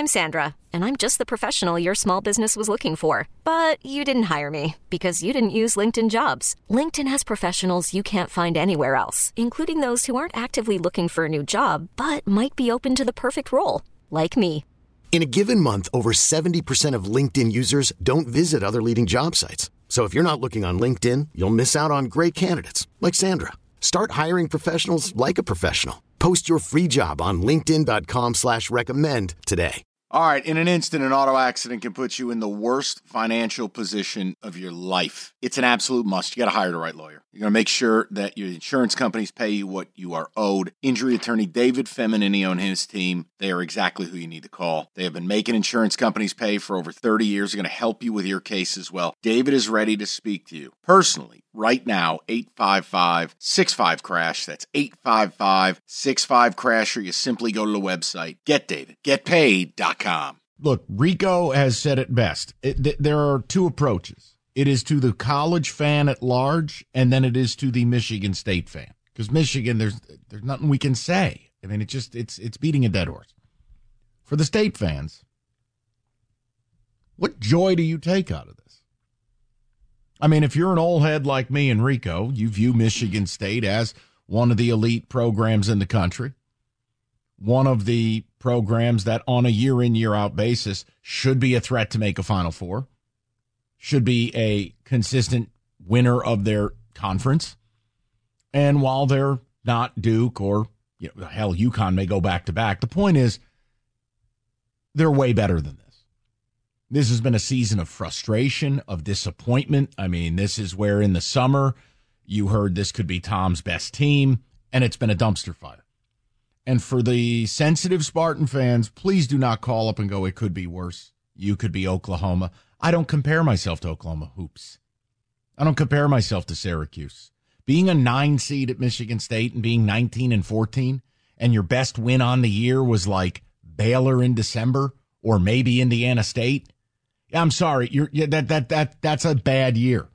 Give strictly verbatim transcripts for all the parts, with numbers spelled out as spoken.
I'm Sandra, and I'm just the professional your small business was looking for. But you didn't hire me because you didn't use LinkedIn Jobs. LinkedIn has professionals you can't find anywhere else, including those who aren't actively looking for a new job, but might be open to the perfect role, like me. In a given month, over seventy percent of LinkedIn users don't visit other leading job sites. So if you're not looking on LinkedIn, you'll miss out on great candidates like Sandra. Start hiring professionals like a professional. Post your free job on linkedin.com slash recommend today. All right, in an instant, an auto accident can put you in the worst financial position of your life. It's an absolute must. You got to hire the right lawyer. You're going to make sure that your insurance companies pay you what you are owed. Injury attorney David Feminini and his team, they are exactly who you need to call. They have been making insurance companies pay for over thirty years. They're going to help you with your case as well. David is ready to speak to you personally right now, eight five five, six five, crash. That's eight five five, six five, crash, or you simply go to the website, get david get paid dot com. Look, Rico has said it best. It, th- there are two approaches. It is to the college fan at large, and then it is to the Michigan State fan. Because Michigan, there's there's nothing we can say. I mean, it just it's it's beating a dead horse. For the State fans, what joy do you take out of this? I mean, if you're an old head like me and Rico, you view Michigan State as one of the elite programs in the country, one of the programs that on a year-in, year-out basis should be a threat to make a Final Four, should be a consistent winner of their conference. And while they're not Duke or, you know, hell, UConn may go back-to-back, the point is they're way better than this. This has been a season of frustration, of disappointment. I mean, this is where in the summer you heard this could be Tom's best team, and it's been a dumpster fire. And for the sensitive Spartan fans, please do not call up and go, it could be worse. You could be Oklahoma. I don't compare myself to Oklahoma hoops. I don't compare myself to Syracuse. Being a nine seed at Michigan State and being nineteen and fourteen, and your best win on the year was like Baylor in December or maybe Indiana State. I'm sorry, you're yeah, that that that that's a bad year.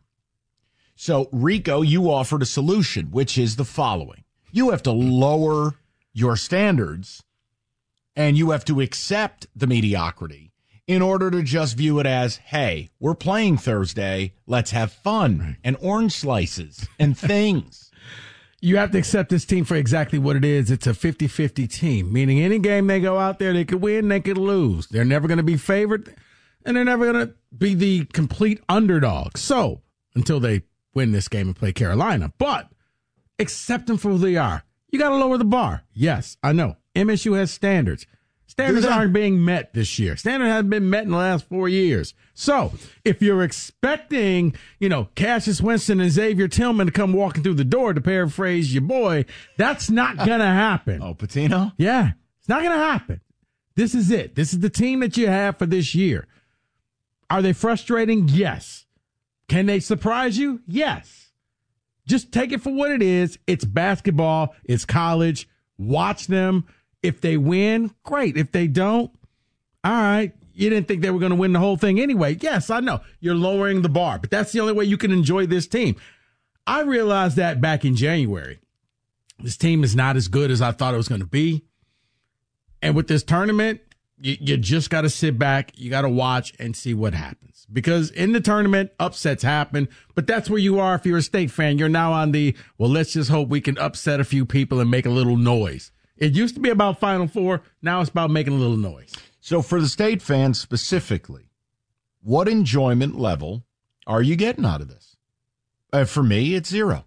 So, Rico, you offered a solution, which is the following. You have to lower your standards, and you have to accept the mediocrity in order to just view it as, hey, we're playing Thursday, let's have fun, right, and orange slices and things. You have to accept this team for exactly what it is. It's a fifty-fifty team, meaning any game they go out there, they could win, they could lose. They're never going to be favored, and they're never going to be the complete underdog. So, until they win this game and play Carolina. But accept them for who they are. You got to lower the bar. Yes, I know. M S U has standards. Standards aren't being met this year. Standards haven't been met in the last four years. So if you're expecting, you know, Cassius Winston and Xavier Tillman to come walking through the door, to paraphrase your boy, that's not going to happen. Oh, Patino? Yeah, it's not going to happen. This is it. This is the team that you have for this year. Are they frustrating? Yes. Can they surprise you? Yes. Just take it for what it is. It's basketball. It's college. Watch them. If they win, great. If they don't, all right. You didn't think they were going to win the whole thing anyway. Yes, I know. You're lowering the bar, but that's the only way you can enjoy this team. I realized that back in January. This team is not as good as I thought it was going to be. And with this tournament, you, you just got to sit back. You got to watch and see what happens. Because in the tournament, upsets happen. But that's where you are if you're a State fan. You're now on the, well, let's just hope we can upset a few people and make a little noise. It used to be about Final Four. Now it's about making a little noise. So for the State fans specifically, what enjoyment level are you getting out of this? Uh, for me, it's zero.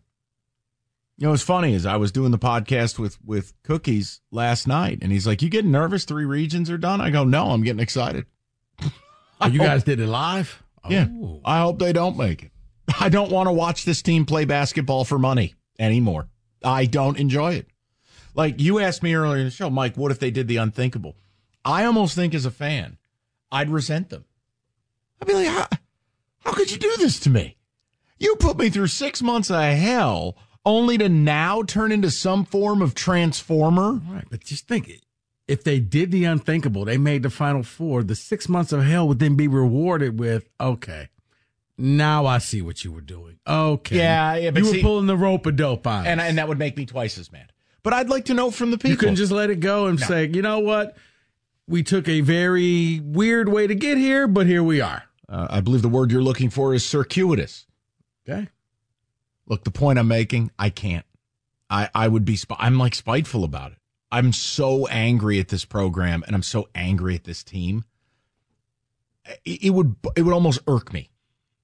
You know, what's funny is I was doing the podcast with, with Cookies last night, and he's like, you getting nervous three regions are done? I go, no, I'm getting excited. Oh, you guys did it live? Yeah. Oh. I hope they don't make it. I don't want to watch this team play basketball for money anymore. I don't enjoy it. Like you asked me earlier in the show, Mike, what if they did the unthinkable? I almost think as a fan, I'd resent them. I'd be like, how, how could you do this to me? You put me through six months of hell only to now turn into some form of transformer. Right, but just think, if they did the unthinkable, they made the Final Four, the six months of hell would then be rewarded with, okay, now I see what you were doing. Okay. Yeah, yeah but you see, were pulling the rope-a-dope on us. And, and that would make me twice as mad. But I'd like to know from the people. You couldn't just let it go and no. say, you know what? we took a very weird way to get here, but here we are. Uh, I believe the word you're looking for is circuitous. Okay. Look, the point I'm making, I can't. I, I would be, sp- I'm like spiteful about it. I'm so angry at this program and I'm so angry at this team. It, it would, it would almost irk me.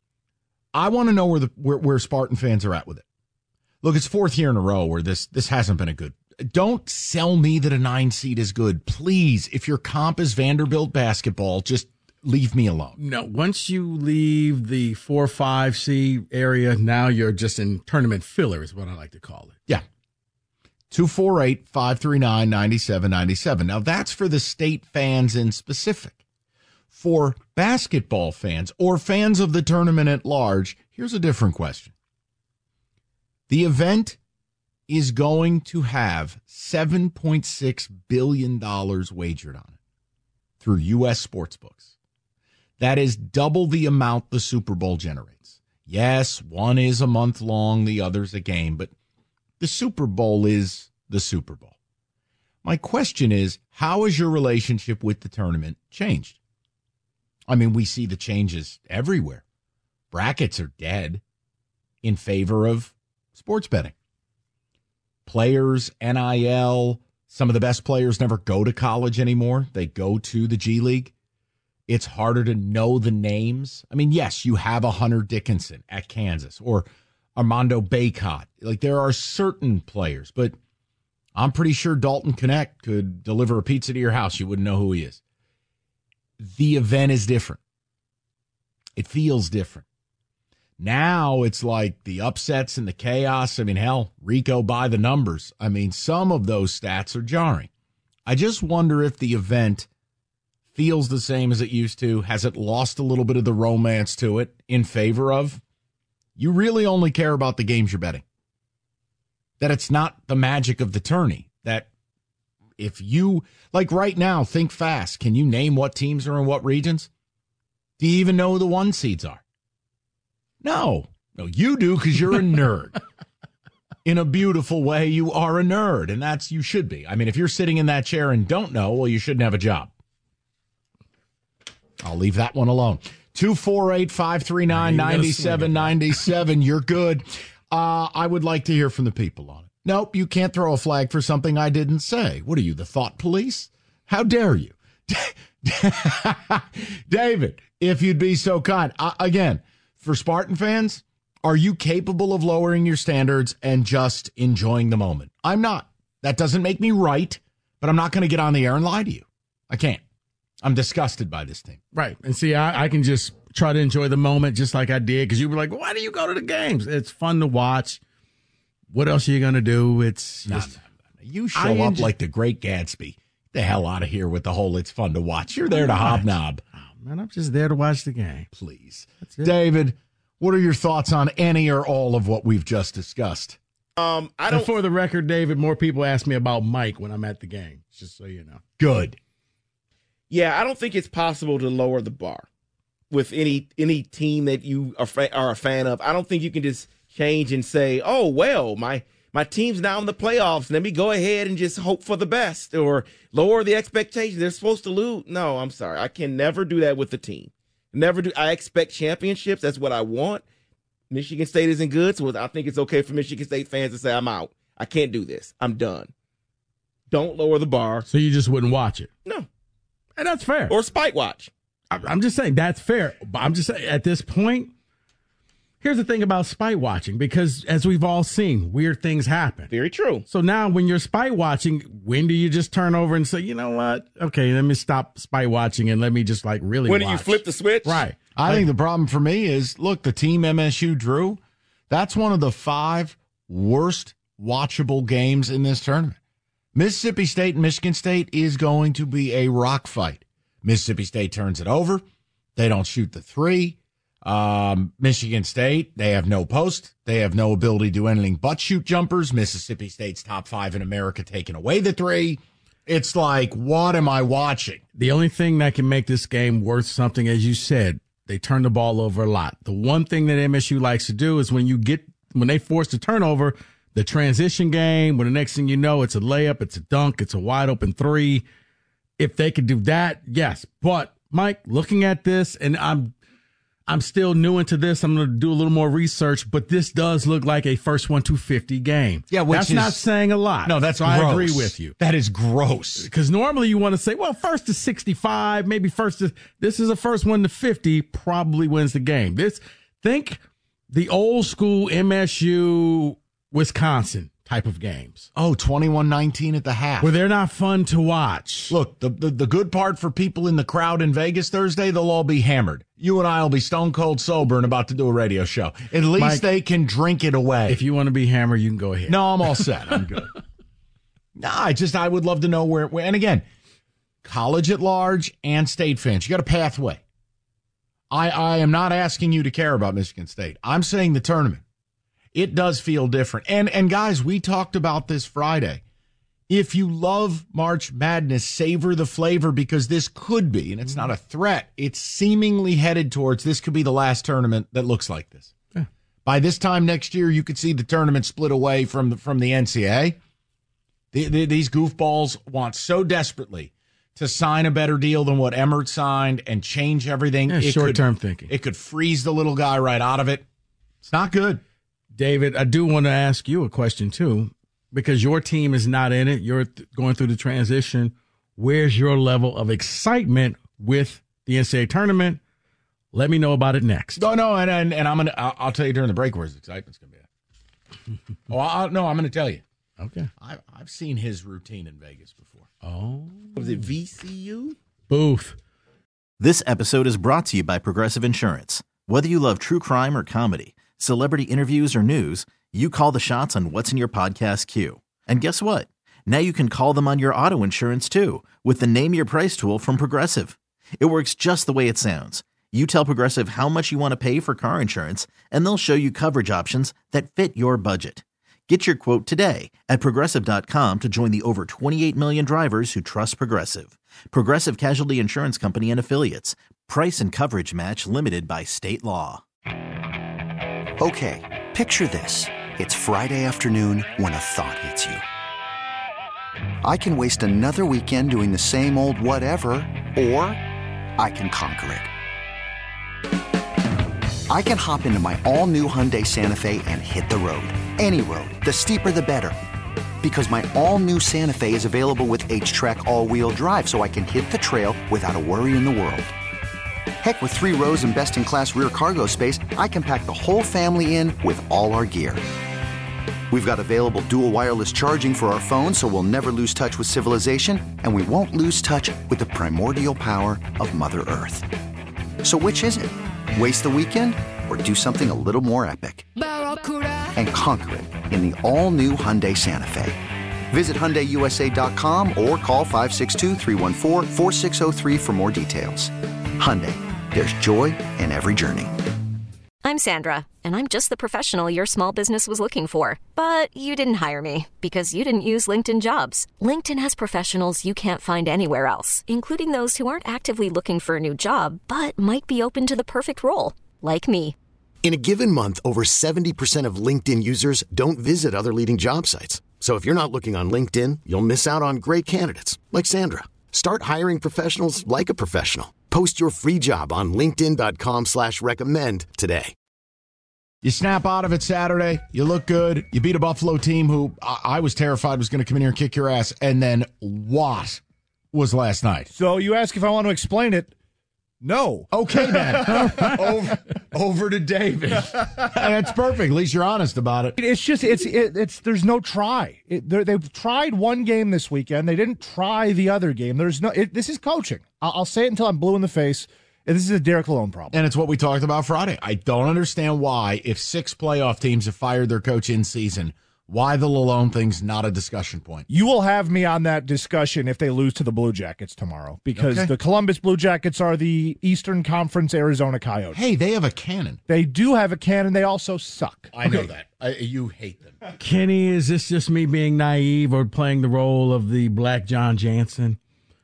I want to know where the, where, where Spartan fans are at with it. Look, it's fourth year in a row where this, this hasn't been a good, don't sell me that a nine seed is good. Please, if your comp is Vanderbilt basketball, just leave me alone. No, once you leave the four five seed area, now you're just in tournament filler is what I like to call it. Yeah. two four eight, five three nine, nine seven nine seven. Now, that's for the state fans in specific. For basketball fans or fans of the tournament at large, here's a different question. The event is going to have seven point six billion dollars wagered on it through U S sportsbooks. That is double the amount the Super Bowl generates. Yes, one is a month long, the other's a game, but the Super Bowl is the Super Bowl. My question is, how has your relationship with the tournament changed? I mean, we see the changes everywhere. Brackets are dead in favor of sports betting. Players, N I L, some of the best players never go to college anymore. They go to the G League. It's harder to know the names. I mean, yes, you have a Hunter Dickinson at Kansas or Armando Bacot. Like, there are certain players, but I'm pretty sure Dalton Knecht could deliver a pizza to your house. You wouldn't know who he is. The event is different. It feels different. Now it's like the upsets and the chaos. I mean, hell, Rico by the numbers. I mean, some of those stats are jarring. I just wonder if the event feels the same as it used to. Has it lost a little bit of the romance to it in favor of you really only care about the games you're betting? That it's not the magic of the tourney. That if you, like right now, think fast. Can you name what teams are in what regions? Do you even know who the one seeds are? No. No, you do because you're a nerd. In a beautiful way, you are a nerd, and that's, you should be. I mean, if you're sitting in that chair and don't know, well, you shouldn't have a job. I'll leave that one alone. two four eight, five three nine, nine seven nine seven. You're good. Uh, I would like to hear from the people on it. Nope, you can't throw a flag for something I didn't say. What are you, the thought police? How dare you? David, if you'd be so kind. Uh, again, for Spartan fans, are you capable of lowering your standards and just enjoying the moment? I'm not. That doesn't make me right, but I'm not going to get on the air and lie to you. I can't. I'm disgusted by this team. Right. And see, I, I can just try to enjoy the moment just like I did, because you were like, why do you go to the games? It's fun to watch. What else are you going to do? It's just, no, no, no. You show I up enjoy- like the Great Gatsby. Get the hell out of here with the whole it's fun to watch. You're there to hobnob. Oh, man, I'm just there to watch the game. Please. David, what are your thoughts on any or all of what we've just discussed? Um, I don't. And for the record, David, more people ask me about Mike when I'm at the game, just so you know. Good. Yeah, I don't think it's possible to lower the bar with any any team that you are, are a fan of. I don't think you can just change and say, oh, well, my my team's now in the playoffs. Let me go ahead and just hope for the best or lower the expectations. They're supposed to lose. No, I'm sorry. I can never do that with the team. Never do. I expect championships. That's what I want. Michigan State isn't good, so I think it's okay for Michigan State fans to say, I'm out. I can't do this. I'm done. Don't lower the bar. So you just wouldn't watch it? No. And that's fair. Or spike watch. I'm just saying that's fair. But I'm just saying at this point, here's the thing about spike watching, because as we've all seen, weird things happen. Very true. So now when you're spike watching, when do you just turn over and say, you know what? Okay, let me stop spike watching and let me just like really When watch. do you flip the switch? Right. I like, think the problem for me is, look, the team M S U drew, that's one of the five worst watchable games in this tournament. Mississippi State and Michigan State is going to be a rock fight. Mississippi State turns it over. They don't shoot the three. Um, Michigan State, they have no post. They have no ability to do anything but shoot jumpers. Mississippi State's top five in America taking away the three. It's like, what am I watching? The only thing that can make this game worth something, as you said, they turn the ball over a lot. The one thing that M S U likes to do is when you get when they force the turnover, the transition game, when the next thing you know, it's a layup, it's a dunk, it's a wide open three. if they could do that, yes. But Mike, looking at this, and I'm I'm still new into this. I'm going to do a little more research, but this does look like a first one to fifty game. Yeah, which that's is, not saying a lot. No, that's so gross. I agree with you. That is gross. Because normally you want to say, well, first to sixty-five, maybe first to this is a first one to fifty, probably wins the game. This think the old school M S U Wisconsin type of games. Oh, twenty-one nineteen at the half. Where they're not fun to watch. Look, the, the, the good part for people in the crowd in Vegas Thursday, they'll all be hammered. You and I will be stone cold sober and about to do a radio show. At least Mike, they can drink it away. If you want to be hammered, you can go ahead. No, I'm all set. I'm good. No, I just, I would love to know where, where, and again, college at large and state fans, you got a pathway. I, I am not asking you to care about Michigan State. I'm saying the tournament. It does feel different. And, and guys, we talked about this Friday. If you love March Madness, savor the flavor because this could be, and it's not a threat, it's seemingly headed towards this could be the last tournament that looks like this. Yeah. By this time next year, you could see the tournament split away from the, from the N C double A. The, the, these goofballs want so desperately to sign a better deal than what Emmert signed and change everything. Yeah, short-term thinking. It could freeze the little guy right out of it. It's not good. David, I do want to ask you a question, too, because your team is not in it. You're th- going through the transition. Where's your level of excitement with the N C double A tournament? Let me know about it next. No, no, and and, and I'm gonna. I'll, I'll tell you during the break where his excitement's gonna be at. oh, I, no, I'm gonna tell you. Okay. I've I've seen his routine in Vegas before. Oh, was it V C U? Booth. This episode is brought to you by Progressive Insurance. Whether you love true crime or comedy, celebrity interviews or news, you call the shots on what's in your podcast queue. And guess what? Now you can call them on your auto insurance too with the Name Your Price tool from Progressive. It works just the way it sounds. You tell Progressive how much you want to pay for car insurance, and they'll show you coverage options that fit your budget. Get your quote today at Progressive dot com to join the over twenty-eight million drivers who trust Progressive. Progressive Casualty Insurance Company and Affiliates. Price and coverage match limited by state law. Okay, picture this. It's Friday afternoon when a thought hits you. I can waste another weekend doing the same old whatever, or I can conquer it. I can hop into my all-new Hyundai Santa Fe and hit the road. Any road. The steeper, the better. Because my all-new Santa Fe is available with H-Track all-wheel drive, so I can hit the trail without a worry in the world. Heck, with three rows and best-in-class rear cargo space, I can pack the whole family in with all our gear. We've got available dual wireless charging for our phones, so we'll never lose touch with civilization, and we won't lose touch with the primordial power of Mother Earth. So which is it? Waste the weekend or do something a little more epic? And conquer it in the all-new Hyundai Santa Fe. Visit Hyundai U S A dot com or call five six two, three one four, four six zero three for more details. Hyundai, there's joy in every journey. I'm Sandra, and I'm just the professional your small business was looking for. But you didn't hire me because you didn't use LinkedIn Jobs. LinkedIn has professionals you can't find anywhere else, including those who aren't actively looking for a new job, but might be open to the perfect role, like me. In a given month, over seventy percent of LinkedIn users don't visit other leading job sites. So if you're not looking on LinkedIn, you'll miss out on great candidates like Sandra. Start hiring professionals like a professional. Post your free job on linkedin dot com slash recommend today. You snap out of it Saturday. You look good. You beat a Buffalo team who I, I was terrified was going to come in here and kick your ass. And then what was last night? So you ask if I want to explain it. No. Okay, then. over, over to David. That's perfect. At least you're honest about it. It's just, it's, it, it's, there's no try. It, they've tried one game this weekend. They didn't try the other game. There's no, it, this is coaching. I'll, I'll say it until I'm blue in the face. This is a Derek Lalonde problem. And it's what we talked about Friday. I don't understand why, if six playoff teams have fired their coach in season, why the Lalonde thing's not a discussion point. You will have me on that discussion if they lose to the Blue Jackets tomorrow, because okay. the Columbus Blue Jackets are the Eastern Conference Arizona Coyotes. Hey, they have a cannon. They do have a cannon. They also suck. I know that. I, you hate them. Kenny, is this just me being naive or playing the role of the Black John Jansen?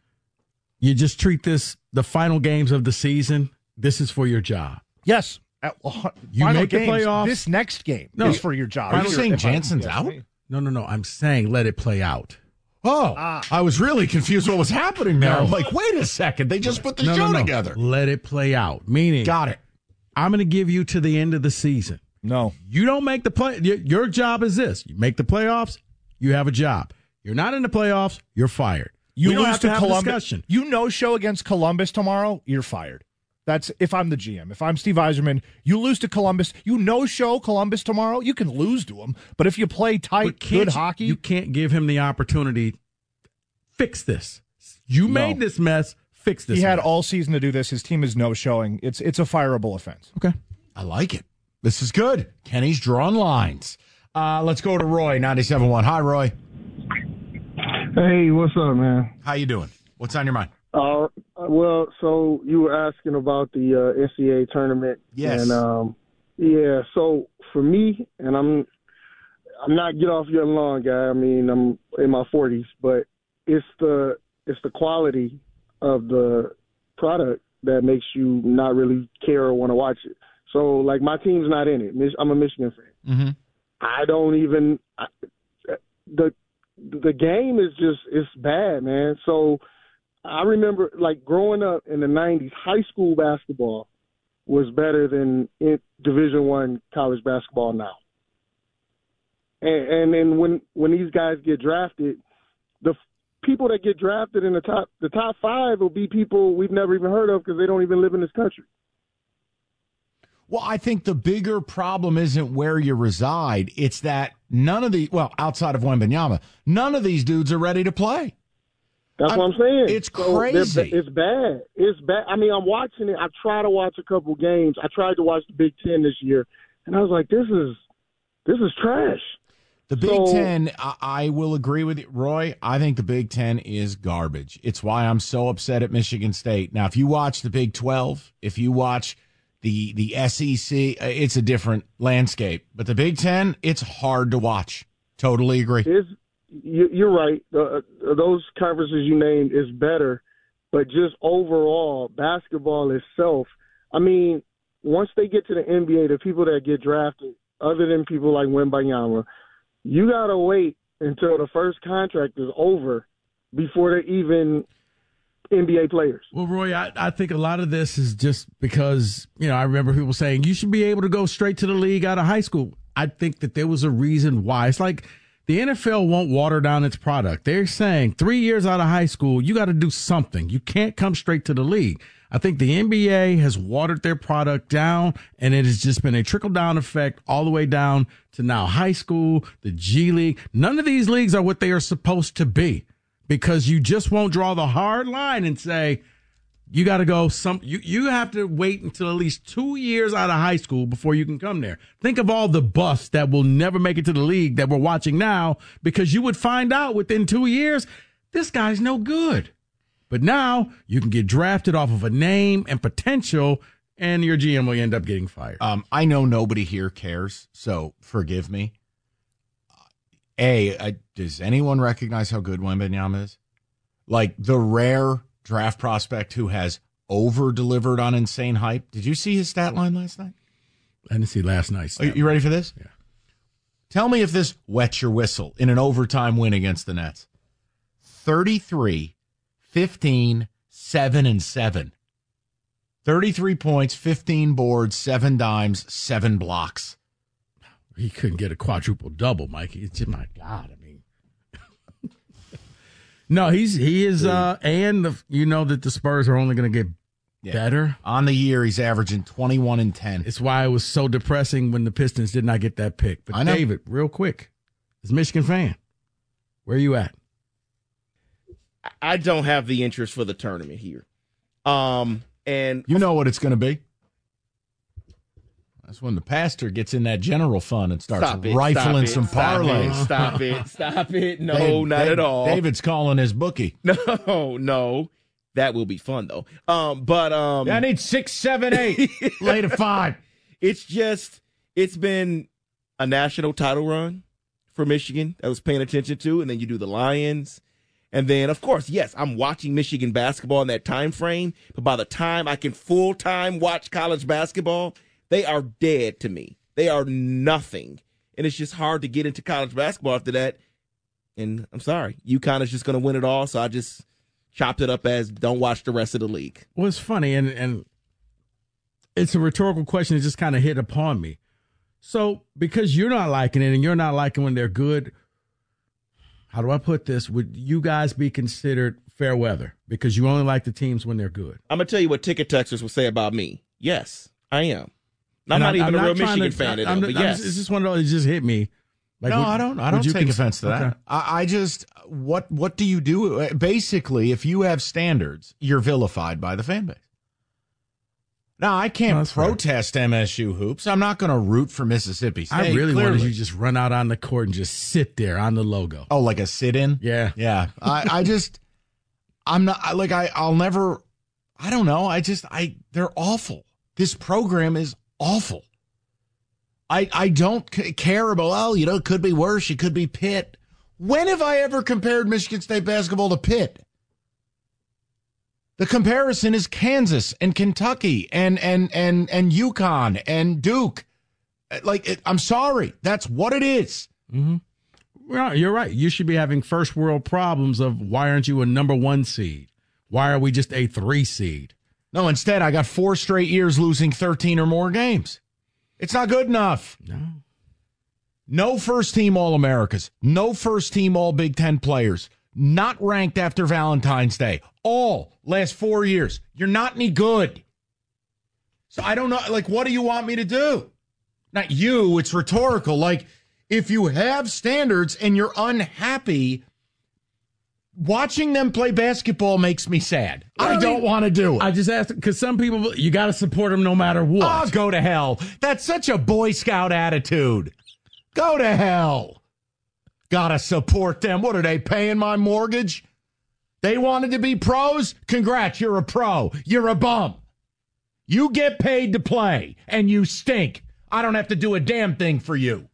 You just treat this the final games of the season. This is for your job. Yes. At, uh, you make games, the playoffs. This next game no, is for your job. Are you saying Jansen's out? No, no, no. I'm saying let it play out. Oh, Ah. I was really confused what was happening there. No. I'm like, wait a second. They just put the No, show no, no. together. Let it play out. Meaning, Got it. I'm going to give you to the end of the season. No. You don't make the play. Your, your job is this: you make the playoffs, you have a job. You're not in the playoffs, you're fired. You we don't lose have to, to have a Columbus. discussion. You no show against Columbus tomorrow, you're fired. That's if I'm the G M. If I'm Steve Yzerman, you lose to Columbus. You no show Columbus tomorrow, you can lose to them. But if you play tight, But can't good you- hockey, you can't give him the opportunity. Fix this. You No. made this mess. Fix this. he had mess. all season to do this. His team is no showing. It's it's a fireable offense. Okay. I like it. This is good. Kenny's drawing lines. Uh, let's go to Roy, ninety-seven point one. Hi, Roy. Hey, what's up, man? How you doing? What's on your mind? Uh, well, so you were asking about the uh, N C double A tournament. Yes. And um, yeah, so for me, and I'm I'm not get off your lawn guy. I mean, I'm in my forties, but it's the it's the quality of the product that makes you not really care or want to watch it. So, like, my team's not in it. Mich- I'm a Michigan fan. Mm-hmm. I don't even I, the the game is just it's bad, man. So I remember like growing up in the nineties, high school basketball was better than in Division One college basketball now. And, and then when when these guys get drafted, the f- people that get drafted in the top the top five will be people we've never even heard of because they don't even live in this country. Well, I think the bigger problem isn't where you reside. It's that none of the, well, outside of Wembanyama, none of these dudes are ready to play. That's I'm- what I'm saying. it's So they're- crazy. It's bad. It's bad. I mean, I'm watching it. I try to watch a couple games. I tried to watch the Big Ten this year, and I was like, this is this is trash. The Big So- Ten, I, I will agree with you, Roy. I think the Big Ten is garbage. It's why I'm so upset at Michigan State. Now, if you watch the Big twelve, if you watch the the S E C, uh, it's a different landscape. But the Big Ten, it's hard to watch. Totally agree. Is you, you're right. Uh, those conferences you named is better, but just overall basketball itself. I mean, once they get to the N B A, the people that get drafted, other than people like Wembanyama, you gotta wait until the first contract is over before they're even N B A players. Well, Roy, I, I think a lot of this is just because, you know, I remember people saying you should be able to go straight to the league out of high school. I think that there was a reason why. It's like the N F L won't water down its product. They're saying three years out of high school, you got to do something. You can't come straight to the league. I think the N B A has watered their product down, and it has just been a trickle-down effect all the way down to now high school, the G League. None of these leagues are what they are supposed to be because you just won't draw the hard line and say, you got to go some, you, you have to wait until at least two years out of high school before you can come there. Think of all the busts that will never make it to the league that we're watching now because you would find out within two years, this guy's no good. But now you can get drafted off of a name and potential, and your G M will end up getting fired. Um, I know nobody here cares, so forgive me. A, uh, does anyone recognize how good Wembanyama is? Like the rare draft prospect who has over-delivered on insane hype. Did you see his stat line last night? I didn't see last night's. Are you ready for this? Yeah. Tell me if this wets your whistle in an overtime win against the Nets. thirty-three, fifteen, seven, and seven. thirty-three points, fifteen boards, seven dimes, seven blocks. He couldn't get a quadruple double, Mike. It's just, my God. I mean, no, he's he is, uh, and the, you know that the Spurs are only going to get Yeah. better. On the year, he's averaging twenty-one and ten. It's why it was so depressing when the Pistons did not get that pick. But I know. David, real quick, as a Michigan fan, where are you at? I don't have the interest for the tournament here. Um, and You know what it's going to be? That's when the pastor gets in that general fund and starts stop it, rifling stop it, some parlays. Stop it, stop it. No, Dave- not Dave- at all. David's calling his bookie. No, no. That will be fun though. Um, but um I need six, seven, eight. Lay to five. It's just it's been a national title run for Michigan that I was paying attention to, and then you do the Lions. And then, of course, yes, I'm watching Michigan basketball in that time frame, but by the time I can full-time watch college basketball, they are dead to me. They are nothing. And it's just hard to get into college basketball after that. And I'm sorry, UConn is just going to win it all. So I just chopped it up as don't watch the rest of the league. Well, it's funny, and, and it's a rhetorical question that just kind of hit upon me. So because you're not liking it and you're not liking when they're good, how do I put this? Would you guys be considered fair weather because you only like the teams when they're good? I'm going to tell you what ticket texters will say about me. Yes, I am. I'm And not I'm, even I'm a not real trying Michigan to, fan of I'm, them, I'm, but yes. It's just one of those that just hit me. Like, no, would, I don't. I don't you take cons- offense to that. Okay. I, I just what what do you do? Basically, if you have standards, you're vilified by the fan base. Now, I can't No, protest fair. M S U hoops. I'm not going to root for Mississippi State. I really clearly. wanted you to just run out on the court and just sit there on the logo. Oh, like a sit-in? Yeah, yeah. I, I just, I'm not I, like I. I'll never. I don't know. I just I. They're awful. This program is awful. I, I don't c- care about, oh, you know, it could be worse. It could be Pitt. When have I ever compared Michigan State basketball to Pitt? The comparison is Kansas and Kentucky and and and and UConn and Duke. Like, it, I'm sorry. That's what it is. Mm-hmm. Well, you're right. You should be having first world problems of why aren't you a number one seed? Why are we just a three seed? No, instead, I got four straight years losing thirteen or more games. It's not good enough. No. No first-team All-Americas. No first-team All-Big Ten players. Not ranked after Valentine's Day. All last four years. You're not any good. So I don't know. Like, what do you want me to do? Not you. It's rhetorical. Like, if you have standards and you're unhappy, watching them play basketball makes me sad. Well, I, I don't mean, want to do it. I just asked because some people, you got to support them no matter what. Oh, go to hell. That's such a Boy Scout attitude. Go to hell. Gotta support them. What are they paying my mortgage? They wanted to be pros? Congrats, you're a pro. You're a bum. You get paid to play, and you stink. I don't have to do a damn thing for you.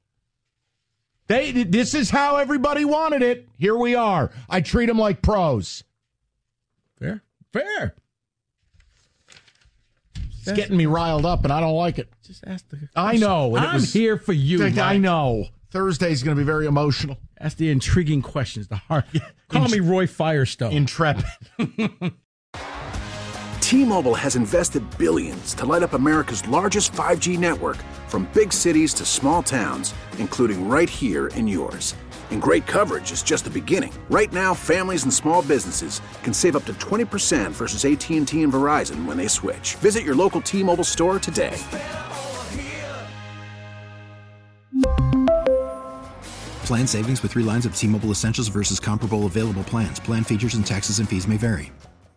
They. This is how everybody wanted it. Here we are. I treat them like pros. Fair. Fair. It's getting me riled up, and I don't like it. Just ask the. I know. And I'm it was, here for you. I Mike. know. Thursday's going to be very emotional. Ask the intriguing questions. The hard. Call Int- me Roy Firestone. Intrepid. T-Mobile has invested billions to light up America's largest five G network, from big cities to small towns, including right here in yours. And great coverage is just the beginning. Right now, families and small businesses can save up to twenty percent versus A T and T and Verizon when they switch. Visit your local T-Mobile store today. Plan savings with three lines of T-Mobile Essentials versus comparable available plans. Plan features and taxes and fees may vary.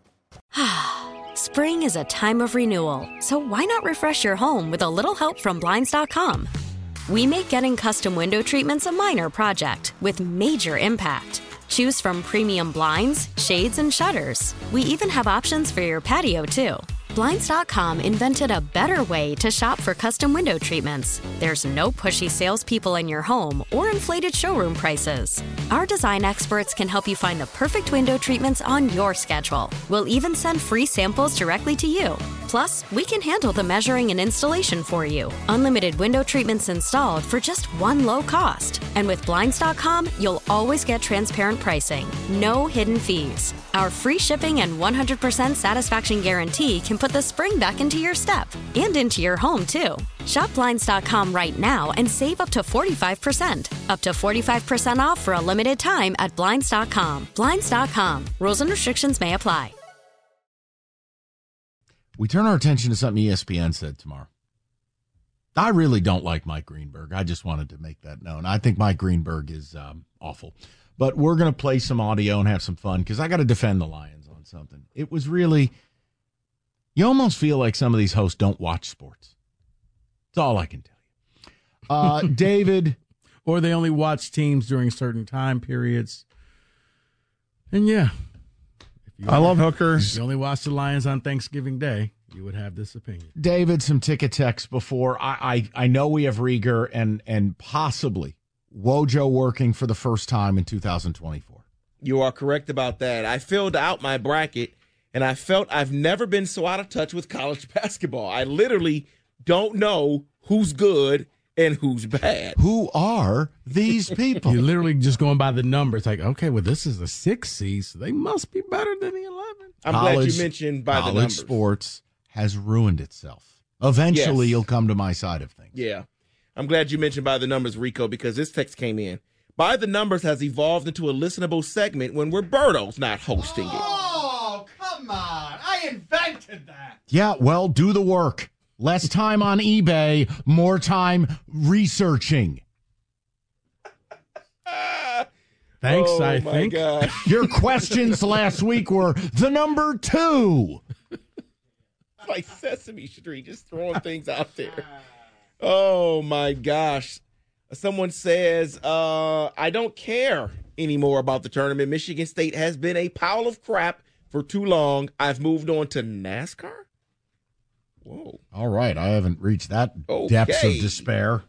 Spring is a time of renewal, so why not refresh your home with a little help from Blinds dot com? We make getting custom window treatments a minor project with major impact. Choose from premium blinds, shades, and shutters. We even have options for your patio, too. Blinds dot com invented a better way to shop for custom window treatments. There's no pushy salespeople in your home or inflated showroom prices. Our design experts can help you find the perfect window treatments on your schedule. We'll even send free samples directly to you. Plus, we can handle the measuring and installation for you. Unlimited window treatments installed for just one low cost. And with Blinds dot com, you'll always get transparent pricing. No hidden fees. Our free shipping and one hundred percent satisfaction guarantee can put the spring back into your step and into your home, too. Shop Blinds dot com right now and save up to forty-five percent. Up to forty-five percent off for a limited time at Blinds dot com. Blinds dot com. Rules and restrictions may apply. We turn our attention to something E S P N said tomorrow. I really don't like Mike Greenberg. I just wanted to make that known. I think Mike Greenberg is um, awful. But we're going to play some audio and have some fun because I got to defend the Lions on something. It was really, you almost feel like some of these hosts don't watch sports. That's all I can tell you. Uh, David. Or they only watch teams during certain time periods. And yeah. I love hookers. If you only watch the Lions on Thanksgiving Day, you would have this opinion. David, some ticket texts before. I, I, I know we have Rieger and and possibly Wojo working for the first time in two thousand twenty-four. You are correct about that. I filled out my bracket, and I felt I've never been so out of touch with college basketball. I literally don't know who's good and who's bad. Who are these people? You're literally just going by the numbers. Like, okay, well, this is a six seed, so they must be better than the eleven. I'm college, glad you mentioned by the college numbers. sports has ruined itself. Eventually, Yes. you'll come to my side of things. Yeah. I'm glad you mentioned by the numbers, Rico, because this text came in. By the numbers has evolved into a listenable segment when Roberto's not hosting it. Oh, come on. I invented that. Yeah, well, do the work. Less time on eBay, more time researching. Thanks, oh, I my think. gosh. Your questions last week were the number two. It's like Sesame Street, just throwing things out there. Oh, my gosh. Someone says, uh, I don't care anymore about the tournament. Michigan State has been a pile of crap for too long. I've moved on to NASCAR. Whoa. All right, I haven't reached that Okay. depths of despair.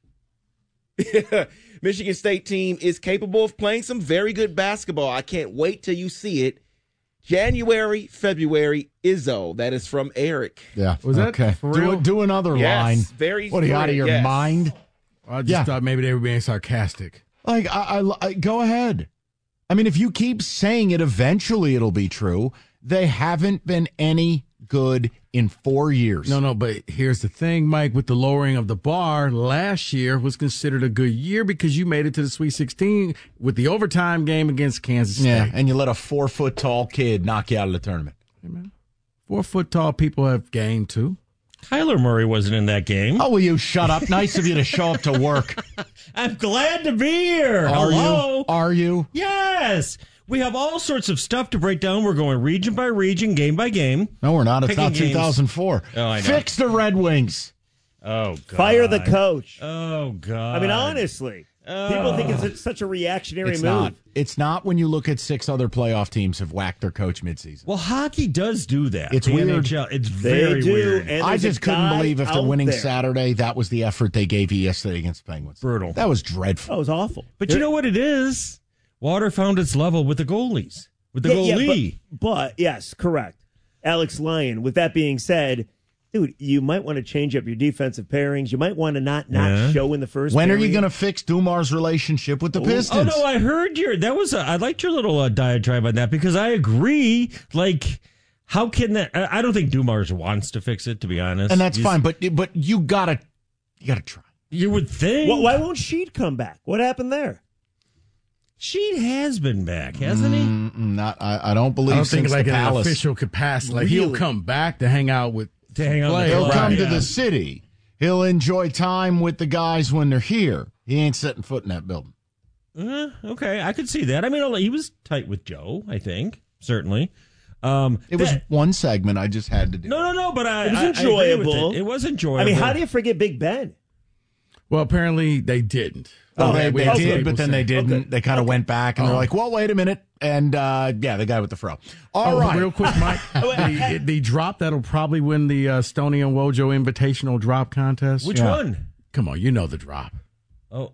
Michigan State team is capable of playing some very good basketball. I can't wait till you see it. January, February, Izzo. That is from Eric. Yeah. Was that okay? for Do, real? do another Yes, line. very What are you out of clear, your yes. mind? I just Yeah. thought maybe they were being sarcastic. Like, I, I, I go ahead. I mean, if you keep saying it, eventually it'll be true. They haven't been any good in four years. No, no, but here's the thing, Mike. With the lowering of the bar, last year was considered a good year because you made it to the Sweet sixteen with the overtime game against Kansas State. Yeah, and you let a four foot tall kid knock you out of the tournament. Four foot tall people have game too. Kyler Murray wasn't in that game. Oh, will you shut up? Nice of you to show up to work. I'm glad to be here. Are Hello. you? Are you? Yes. We have all sorts of stuff to break down. We're going region by region, game by game. No, we're not. It's Picking not games. two thousand four. Oh, I know. Fix the Red Wings. Oh, God. Fire the coach. Oh, God. I mean, honestly, people think it's such a reactionary It's move. not. It's not when you look at six other playoff teams have whacked their coach midseason. Well, hockey does do that. It's The weird. N H L, it's They very do, weird. and I there's a just couldn't guy believe if they're out winning there. Saturday, that was the effort they gave you yesterday against the Penguins. Brutal. That was dreadful. That was awful. But you know what it is? Water found its level with the goalies. With the Yeah, yeah, goalie. but, but yes, correct. Alex Lyon. With that being said, dude, you might want to change up your defensive pairings. You might want to not not Yeah. show in the first. When are you period. going to fix Dumar's relationship with the Oh, Pistons? no, I heard your, that was, a, I liked your little uh, diatribe on that because I agree. Like, how can that, I, I don't think Dumars wants to fix it, to be honest. And that's You- fine, but but you gotta you gotta try. You would think. Why, why won't Sheed come back? What happened there? Sheed has been back, hasn't he? Mm, Not, I, I don't believe I don't think since like the in an Palace. official capacity. Like he'll Really? come back to hang out with To hang out with players. He'll Right, come to yeah. the city. He'll enjoy time with the guys when they're here. He ain't setting foot in that building. Uh, okay, I could see that. I mean, he was tight with Joe, I think, certainly. Um, It was that- one segment I just had to do. no, no, no, but I, It was I- I agree with enjoyable. it. It was enjoyable. I mean, how do you forget Big Ben? Well, apparently they didn't. Oh, they, we they had some did, people but then say- they didn't. Okay. They kind of went back and they're Oh. like, well, wait a minute. And uh, yeah, the guy with the fro. All oh, right. real quick, Mike. the, the drop that'll probably win the uh, Stoney and Wojo Invitational Drop Contest. Which Yeah. one? Come on, you know the drop. Oh.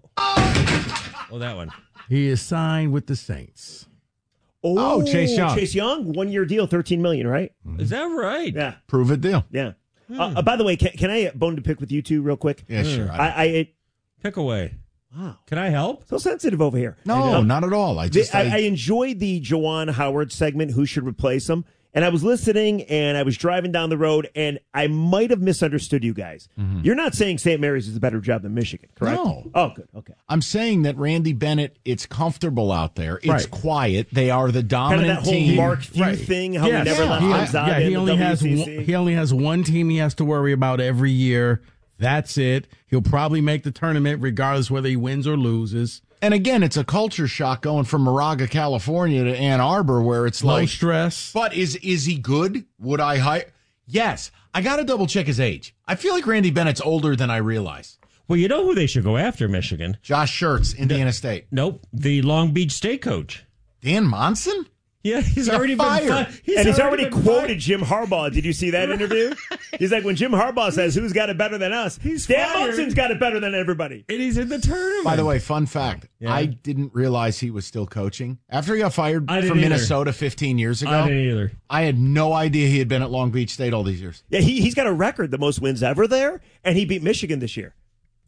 Oh, that one. He is signed with the Saints. Oh, Oh, Chase Young. Chase Young, one year deal, thirteen million, right? Is that right? Yeah, Prove it deal. yeah. Hmm. Uh, uh, by the way, can, can I bone to pick with you two real quick? Yeah, sure. I, I it, Pick away. wow, Can I help? so sensitive over here. no, not at all. I The- just. I, I, I enjoyed the Jawan Howard segment, Who Should Replace Him? And I was listening and I was driving down the road and I might have misunderstood you guys. You're not saying Saint Mary's is a better job than Michigan, correct? No. Oh, good. Okay. I'm saying that Randy Bennett, it's comfortable out there. It's Right. quiet. They are the Kind of dominant that whole team. Mark Few Right. thing, how Yes. we never Yeah. left He- Gonzaga yeah, he in the only has W one, C C. he only has one team he has to worry about every year. That's it. He'll probably make the tournament regardless whether he wins or loses. And again, it's a culture shock going from Moraga, California to Ann Arbor where it's Low like, stress. but is is he good? Would I hire? Yes. I got to double check his age. I feel like Randy Bennett's older than I realize. Well, you know who they should go after, Michigan? Josh Schertz, Indiana State. Nope. The Long Beach State coach. Dan Monson? Yeah, he's Got already fired. been fired. and he's already, been quoted fired. Jim Harbaugh. Did you see that interview? He's like, when Jim Harbaugh says, who's got it better than us? He's Dan fired. Munson's got it better than everybody. And he's in the tournament. By the way, fun fact. Yeah. I didn't realize he was still coaching. After he got fired I from didn't either. Minnesota fifteen years ago, I didn't either. I had no idea he had been at Long Beach State all these years. Yeah, he, he's got a record, the most wins ever there, and he beat Michigan this year.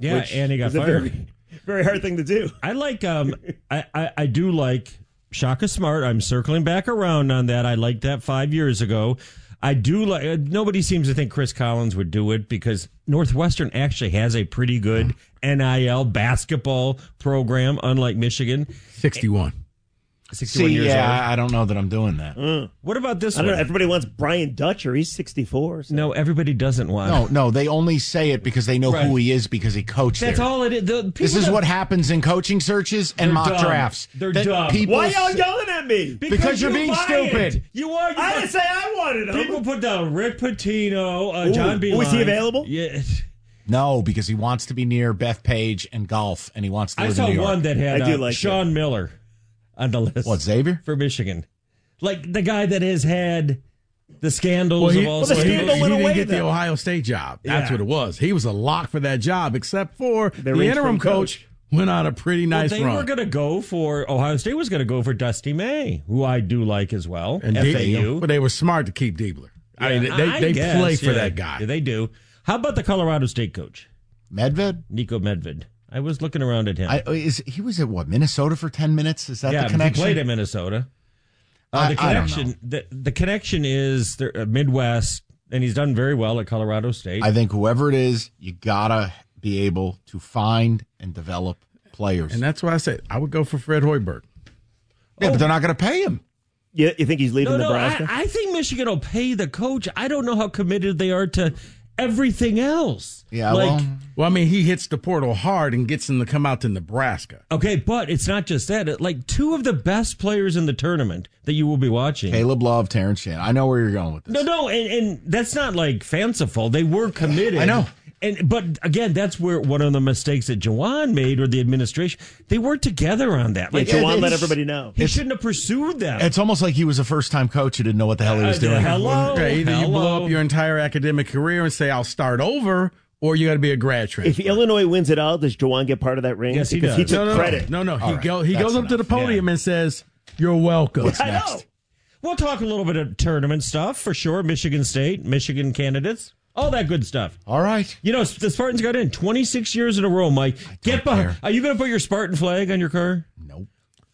Yeah, which and he got is a fired. Very, very hard thing to do. I like. Um, I, I I do like Shaka Smart. I'm circling back around on that. I liked that five years ago. I do like. Uh, nobody seems to think Chris Collins would do it because Northwestern actually has a pretty good N I L basketball program, unlike Michigan. sixty-one. sixty-one See, years yeah, old. I don't know that I'm doing that. Mm. What about this I don't one? know. Everybody wants Brian Dutcher. He's sixty-four. So. No, everybody doesn't want. No, no, they only say it because they know Right. who he is because he coached That's there. all it is. The people This is that- what happens in coaching searches and They're mock dumb. drafts. They're That dumb. people Why y'all s- yelling at me? Because, Because you're you being buy stupid. it. You are. You I buy- didn't say I wanted him. People put down Rick Pitino, uh, Ooh. John B. Oh, is he Lyons. available? Yeah. No, because he wants to be near Beth Page and golf, and he wants to I live saw in New York. one that had I do uh, like Sean Miller on the list. What, Xavier? For Michigan. Like the guy that has had the scandals Well, he, of all well, the sorts. he, scandal he went didn't away get the then. Ohio State job. That's Yeah. what it was. He was a lock for that job, except for the range interim from coach. went on a pretty Well, nice they run. were going to go for Ohio State was going to go for Dusty May, who I do like as well. and F A Diebler, U. but they were smart to keep Diebler. I mean, Yeah, they I they guess, play for yeah. that guy. Yeah, they do. How about the Colorado State coach, Medved? Nico Medved? I was looking around at him. I, is he was at what, Minnesota for ten minutes? Is that yeah, the connection? he played at Minnesota. Uh, I- the I don't connection, the, the connection is the uh, Midwest, and he's done very well at Colorado State. I think whoever it is, you gotta be able to find and develop players. And that's why I said I would go for Fred Hoiberg. Yeah, but they're not going to pay him. You, you think he's leaving no, no, Nebraska? I, I think Michigan will pay the coach. I don't know how committed they are to everything else. Yeah, like, well, Well, I mean, he hits the portal hard and gets them to come out to Nebraska. okay, but it's not just that. It, like two of the best players in the tournament that you will be watching. Caleb Love, Terrence Shannon. I know where you're going with this. No, no, and, and that's not like fanciful. They were committed. I know. And but again, that's where one of the mistakes that Jawan made, or the administration, they weren't together on that. Like yeah, Jawan it- let it's- everybody know. He shouldn't have pursued them. It's almost like he was a first-time coach who didn't know what the hell he was Uh, doing. hello, Okay, either you blow hello. up your entire academic career and say, I'll start over, or you got to be a grad If transfer. Illinois wins it all, does Jawan get part of that ring? Yes, he because does. he took no, no, credit. No, no, he, All right, go, he that's goes up to the enough. podium and says, you're welcome. What's I next? know. We'll talk a little bit of tournament stuff for sure. Michigan State, Michigan candidates, all that good stuff. All right. You know, the Spartans got in twenty-six years in a row, Mike. Get behind. care. Are you going to put your Spartan flag on your car? Nope.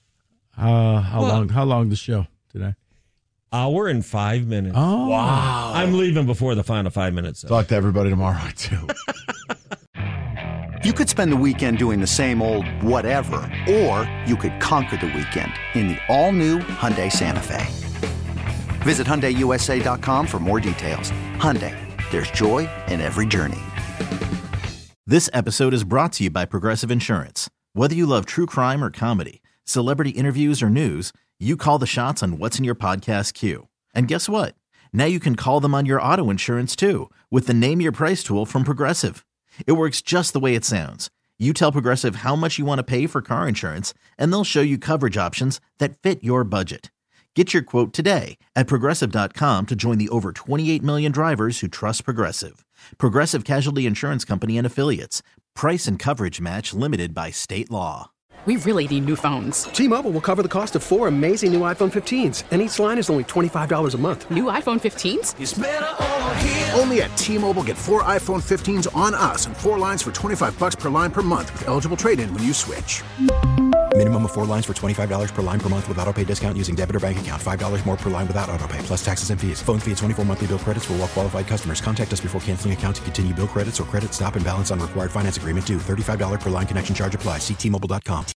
Uh, how Well- long? How long the show today? Hour and five minutes. Oh, Wow. I'm leaving before the final five minutes. though. Talk to everybody tomorrow, too. You could spend the weekend doing the same old whatever, or you could conquer the weekend in the all-new Hyundai Santa Fe. Visit Hyundai U S A dot com for more details. Hyundai, there's joy in every journey. This episode is brought to you by Progressive Insurance. Whether you love true crime or comedy, celebrity interviews or news, you call the shots on what's in your podcast queue. And guess what? Now you can call them on your auto insurance too with the Name Your Price tool from Progressive. It works just the way it sounds. You tell Progressive how much you want to pay for car insurance, and they'll show you coverage options that fit your budget. Get your quote today at Progressive dot com to join the over twenty-eight million drivers who trust Progressive. Progressive Casualty Insurance Company and Affiliates. Price and coverage match limited by state law. We really need new phones. T-Mobile will cover the cost of four amazing new iPhone fifteens, and each line is only twenty-five dollars a month. New iPhone fifteens? It's better over here. Only at T-Mobile, get four iPhone fifteens on us and four lines for twenty-five bucks per line per month with eligible trade-in when you switch. Minimum of four lines for twenty-five dollars per line per month with autopay discount using debit or bank account. five dollars more per line without autopay, plus taxes and fees. Phone fee at twenty-four monthly bill credits for well-qualified customers. Contact us before canceling account to continue bill credits or credit stop and balance on required finance agreement due. thirty-five dollars per line connection charge applies. See T Mobile dot com.